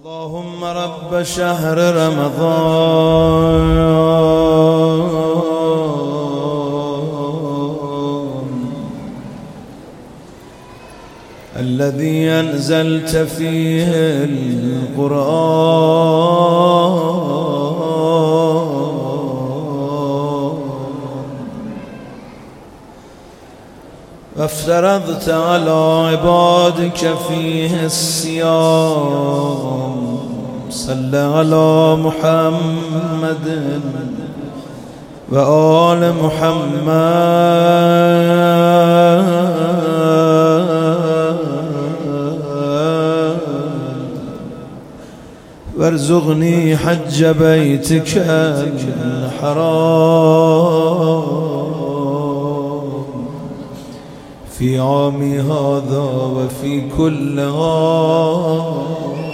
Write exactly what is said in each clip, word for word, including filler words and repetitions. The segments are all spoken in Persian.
اللهم رب شهر رمضان الذي أنزلت فيه القرآن وافترضت على عبادك فيه الصيام صل على محمد وآل محمد وارزقني حج بيتك الحرام في عامي هذا وفي كل عام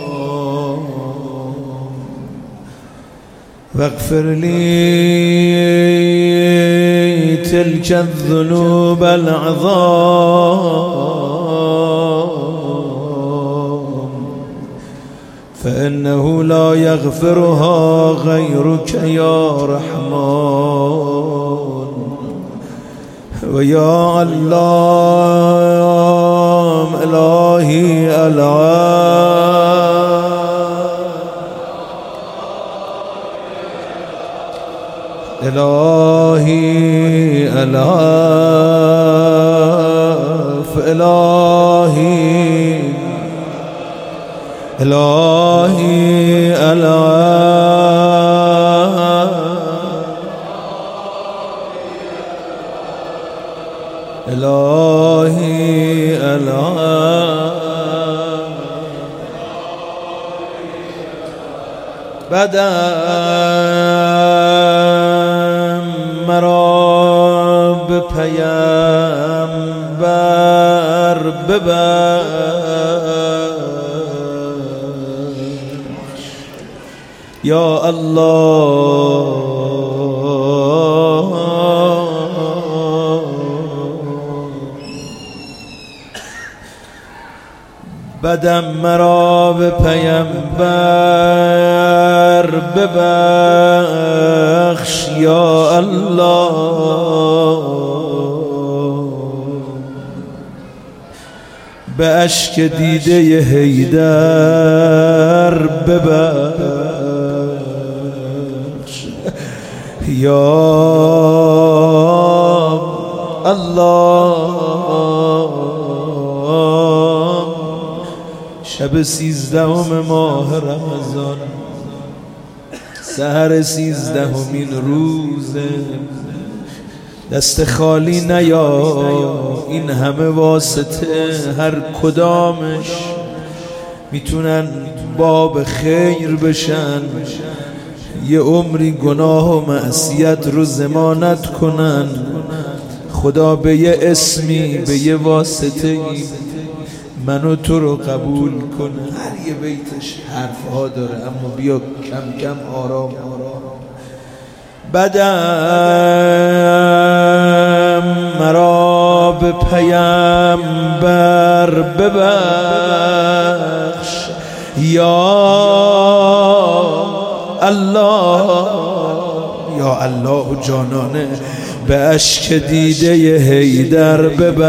واغفر لي تلك الذنوب العظام فإنه لا يغفرها غيرك يا رحمن ويا علام إلهي العام إلهي العاف إلهي إلهي العاف إلهي العاف بدا مرا به پیامبر ببخش یا الله بدم مرا به پیامبر ببخش یا الله به اشک دیده حیدر ببخش یا الله شب سیزدهم ماه رمضان سحر سیزدهمین روزه دست خالی نیا این همه واسطه هر کدامش میتونن باب خیر بشن یه عمری گناه و معصیت رو ضمانت کنن خدا به یه اسمی به یه واسطه‌ای منو تو رو قبول کنه هر یه بیتش حرفها داره اما بیا کم کم آرام آرام بدم مرا به پیامبر ببخش یا الله یا الله جانانه به اشک دیده حیدر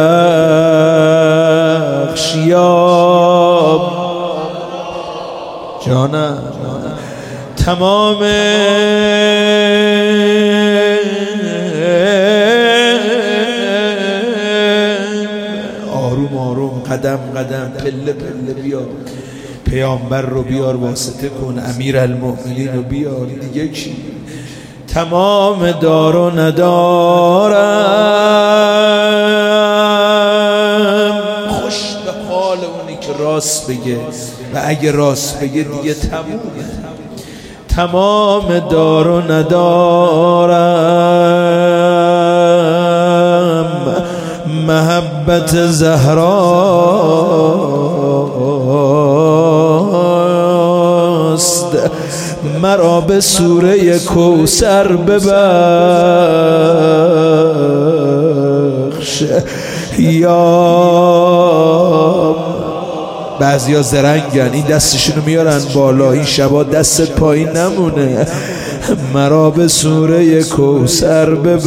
ببخش یا جانم تمام آروم آروم قدم قدم پله پله بیار پیامبر رو بیار واسطه کن امیرالمؤمنین رو بیار دیگه کی تمام دار و ندارم خوش به حال اونی که راست بگه و اگه راست بگه دیگه تمومه تمام دار و ندارم محبت زهراست مرا به سوره کوثر ببخش یا بعضیا زرنگن، این دستشونو میارن بالا، این شبا دستت پایین نمونه. مرا به سوره کوثر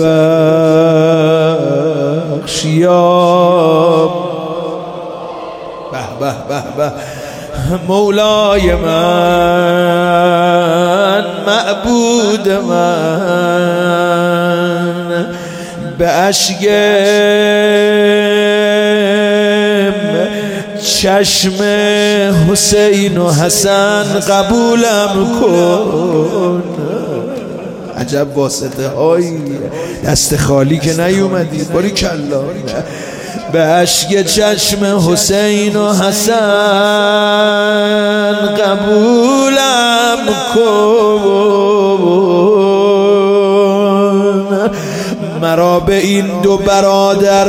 ببخش یا به به به به مولای من، معبود من، به اشک چشم حسین و حسن قبولم کن. عجب واسطه هایی، دست خالی که نیومدی، باری کلا. به اشک چشم حسین و حسن قبولم کن، مرا به این دو برادر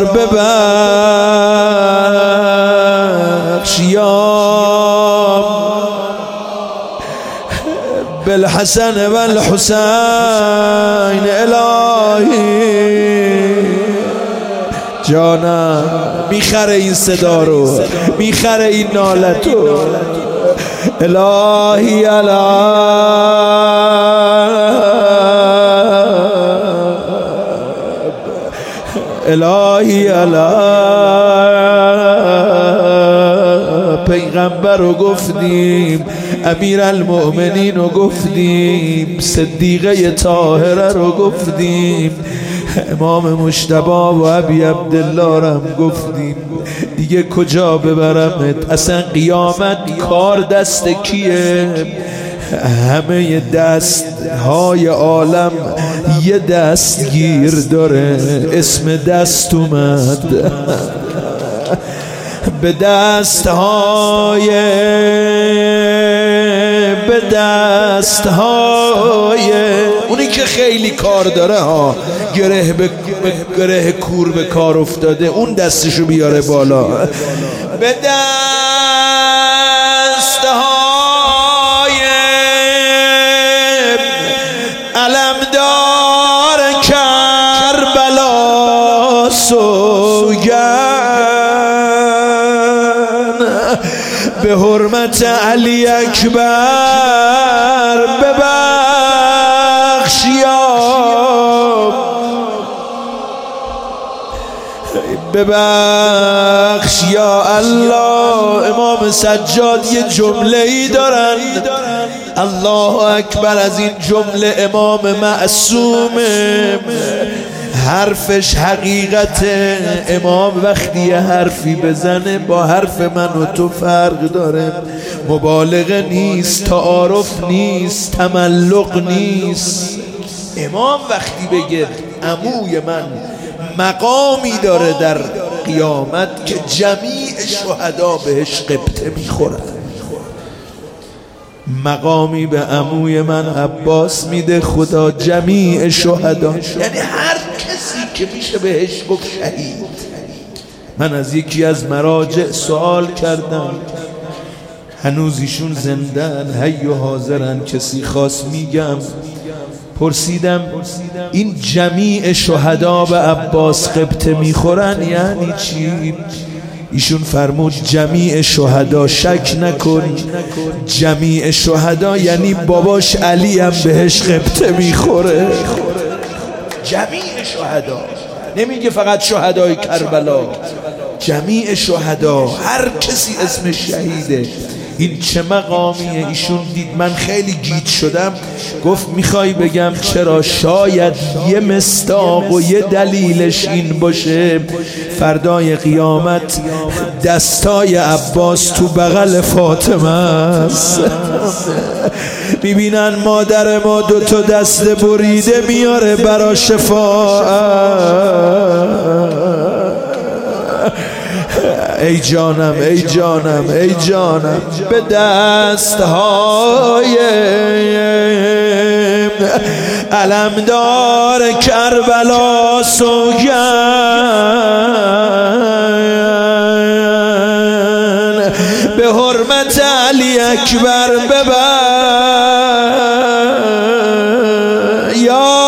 ببخش یا بالحسن و الحسین الهی. جانم میخره این صدا رو، میخره این نالتو. الهی الهی الهی پیغمبر رو گفتیم، امیر المؤمنین رو گفتیم، صدیقه طاهره رو گفتیم، امام مجتبی و ابی عبدالله رو هم گفتیم. دیگه کجا ببرمت؟ اصلا قیامت کار دست کیه؟ همه دست های عالم یه دستگیر داره، اسم دست اومد. به دست های به دست های اونی که خیلی کار داره ها، گره به گره کور به کار افتاده، اون دستشو بیاره بالا. به دست های علمدار کربلا سوگند، به حرمت علی اکبر ببخش یا ببخش یا الله. امام سجاد یه جمله ای دارن، الله اکبر، از این جمله امام معصومه، حرفش حقیقت. امام وقتی یه حرفی بزنه با حرف من و تو فرق داره، مبالغه نیست، تعارف نیست، تملق نیست. امام وقتی بگه عموی من مقامی داره در قیامت که جمیع شهدا بهش قبطه میخورن، مقامی به عموی من عباس میده خدا جمیع شهدا، یعنی هر کسی که میشه بهش گفت شهید. من از یکی از مراجع سوال کردم، هنوز ایشون زندن، حی و حاضرن، کسی خواست میگم. پرسیدم این جمیع شهدا به عباس قبطه میخورن یعنی چی؟ ایشون فرمود جمیع شهدا، شک نکن، جمیع شهدا یعنی باباش علی هم بهش قبطه میخوره. جمیع شهدا، نمیگه فقط شهدای کربلا، جمیع شهدا، هر کسی اسمش شهیده. این چه مقامیه؟ ایشون دید من خیلی گیج شدم، گفت میخوای بگم چرا؟ شاید یه مصداق و یه دلیلش این باشه فردای قیامت دستای عباس تو بغل فاطمه است، میبینن مادر ما دو تا دست بریده میاره برا شفاعت. ای جانم ای جانم ای جانم، به دستهای علمدار کربلا سوگند، به حرمت علی اکبر ببر یا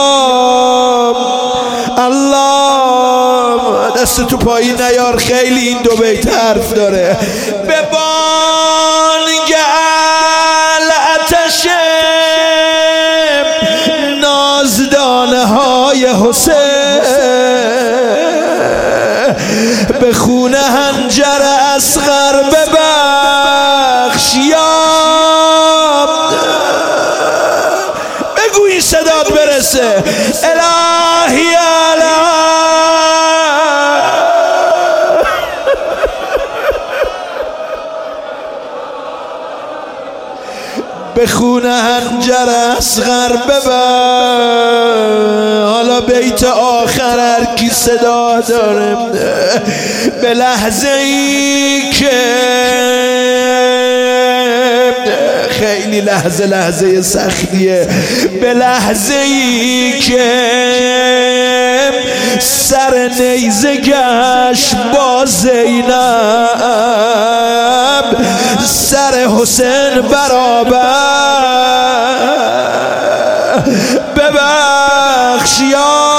الله. دست تو پایین نیار، خیلی این دو بیت حرف داره. به الهی الهی به خونه هنجر اصغر ببر. حالا بیت آخر هر کی صدا داره به لحظه ای که خیلی لحظه لحظه سختیه، به لحظه ای که سر نیزه گشت با زینب سر حسین برابر. ببخش یا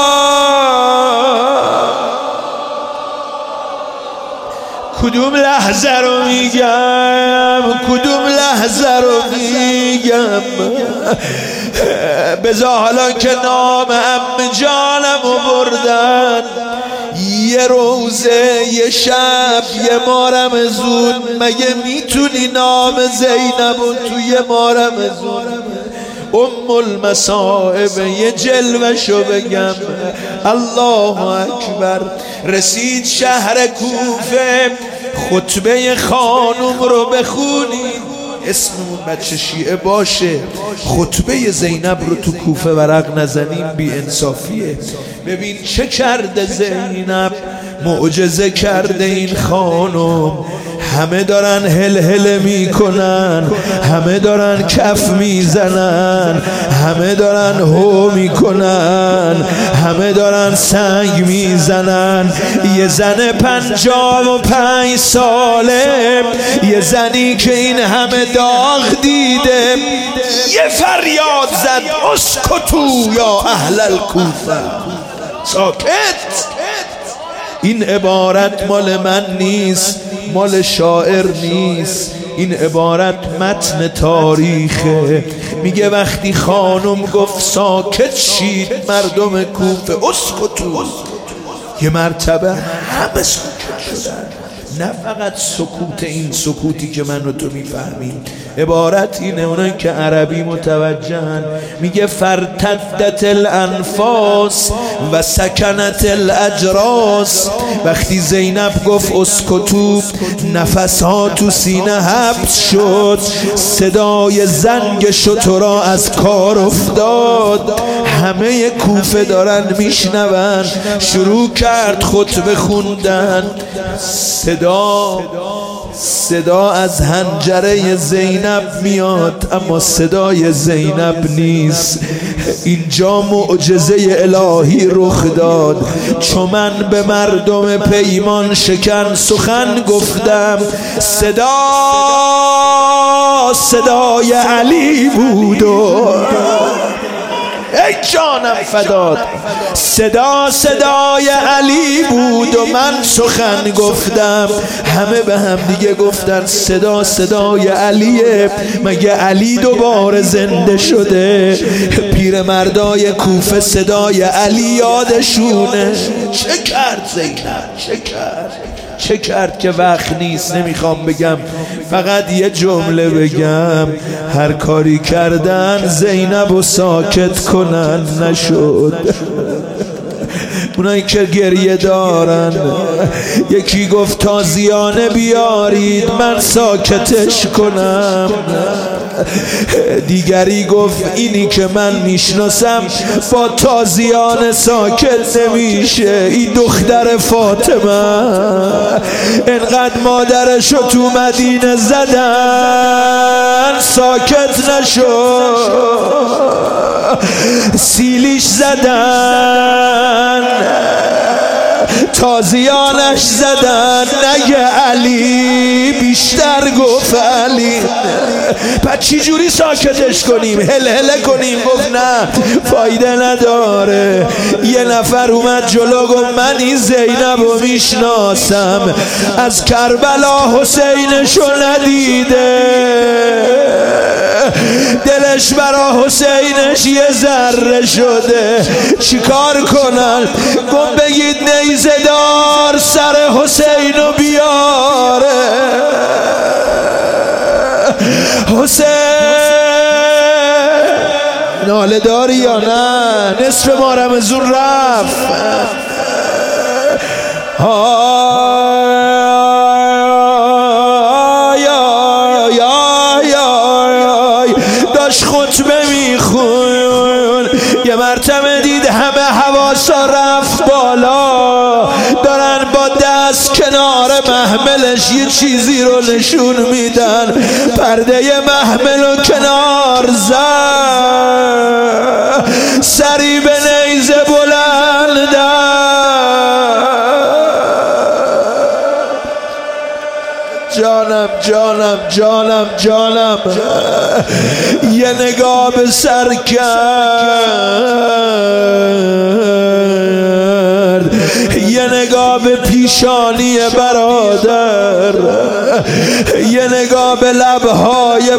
کدوم لحظه رو میگم، کدوم لحظه رو میگم. بذار حالا که نام عم جانم رو بردن، یه روزه یه شب یه مارم زون، مگه میتونی نام زینب و توی مارم زون ام المصائب یه جلوشو بگم؟ الله اکبر. رسید شهر کوفه، خطبه خانم رو بخونید، اسممون بچه شیعه باشه، خطبه زینب رو تو کوفه ورق نزنیم بی انصافیه. ببین چه کرده زینب، معجزه کرده این خانم. همه دارن هل هل میکنن، همه دارن کف میزنن، همه دارن هو میکنن، همه دارن سنگ میزنن. یه زن پنجاه و پنج ساله، یه زنی که این همه داغ دیده، یه فریاد زد اسکتو یا اهل الکوفه، ساکت. این عبارت مال من نیست، مال شاعر نیست، این عبارت متن تاریخه. میگه وقتی خانم گفت ساکت شید مردم کوفه، اسکتو، یه مرتبه همه ساکت شدن. نه فقط سکوت، این سکوتی که من و تو میفهمیم. عبارت اینه، اونایی که عربی متوجهن، میگه فرتدت الانفاس و سکنت الاجراس. وقتی زینب گفت اسکتو، نفسها تو سینه حبس شد، صدای زنگ شترا از کار افتاد. همه کوفه دارن میشنون. شروع کرد خطبه خوندن. صدا صدا از حنجره زینب میاد، اما صدای زینب نیست. اینجا معجزه الهی رخ داد. چون من به مردم پیمان شکن سخن گفتم، صدا صدای علی بود و ای جانم فداد، صدا صدای علی بود و من سخن گفتم. همه به هم دیگه گفتن صدا صدای علیه، مگه علی دوباره زنده شده؟ پیر مردای کوفه صدای علی یادشونه. چه کرد زینب؟ چه کرد؟ چه کرد که وقت نیست، نمیخوام بگم، فقط یه جمله بگم. هر کاری کردن زینب و ساکت کنن نشد. اونایی که گریه دارن، یکی گفت تازیانه بیارید من ساکتش کنم، دیگری گفت اینی که من میشناسم با تازیانه ساکت نمیشه، این دختر فاطمه انقدر مادرشو تو مدینه زدن ساکت نشد، سیلیش زدن، تازیانش زدن، نگه علی بیشتر گفت علی. پس چی جوری ساکتش کنیم؟ هل هله کنیم؟ گفت نه فایده نداره. یه نفر اومد جلو گفت من این زینب رو میشناسم، از کربلا حسینشو ندیده، دلش برا حسینش یه ذره شده، چیکار کنن؟ گفت بگید نیزه دار سر حسین رو بیاره. حسین ناله داری یا نه؟ نصف ما رمضون رفت. آی آی آی آی داشت خطبه میخون، یه مرتبه دید همه حواسا رفت بالا، دارن با دست کنار محملش یه چیزی رو نشون میدن. پرده محمل رو کنار زد، سری به نیزه بلند جانم جانم جانم جانم یه نگاه به سر کرد، یه نگاه به پیشانی برادر، یه نگاه به لبهای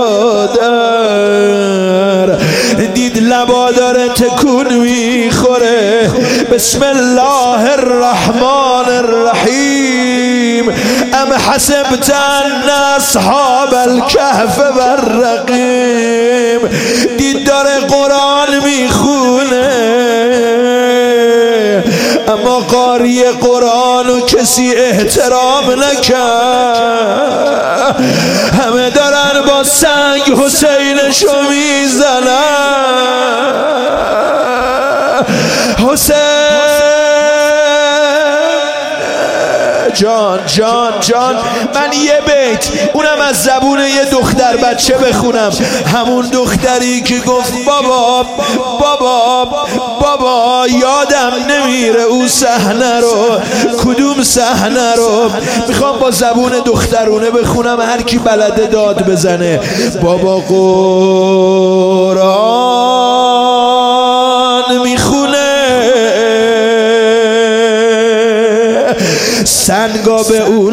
برادر، دید لبا داره تکون میخوره. بسم الله الرحمن الرحیم. ام حسبت ان اصحاب الكهف والرقیم. دید داره قرآن میخونه، اما قاری قرآن و کسی احترام نکرد. همه دارن با سنگ حسینشو میزنن. حسین جان جان جان، من یه بیت اونم از زبون یه دختر بچه بخونم. همون دختری که گفت بابا بابا بابا یادم نمیره اون صحنه رو، کدوم صحنه رو. میخوام با زبون دخترونه بخونم، هر کی بلده داد بزنه. بابا قرآن میخونه، سنگا به اون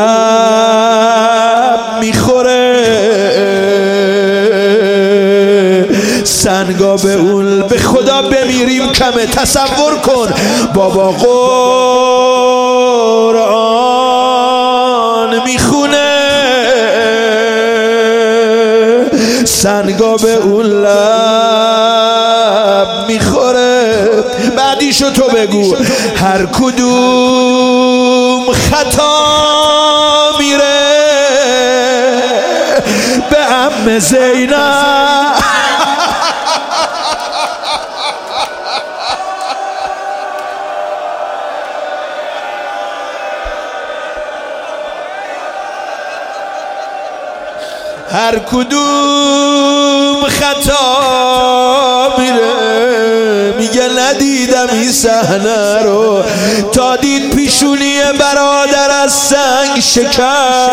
لب میخوره، سنگا به اون. به خدا بمیریم کمه، تصور کن. بابا قرآن میخونه، سنگا به اون لب میخوره. بعدیشو تو بگو. هر کدوم خطا میره به عم زینب. هر کدوم خطا میره، میگه ندیدم این صحنه رو، تا دید پیشونی برادر از سنگ شکست.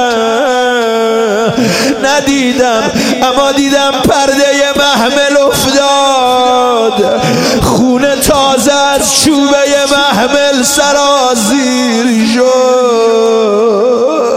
ندیدم اما دیدم پرده محمل افتاد، خون تازه از چوبه محمل سرازیر شد.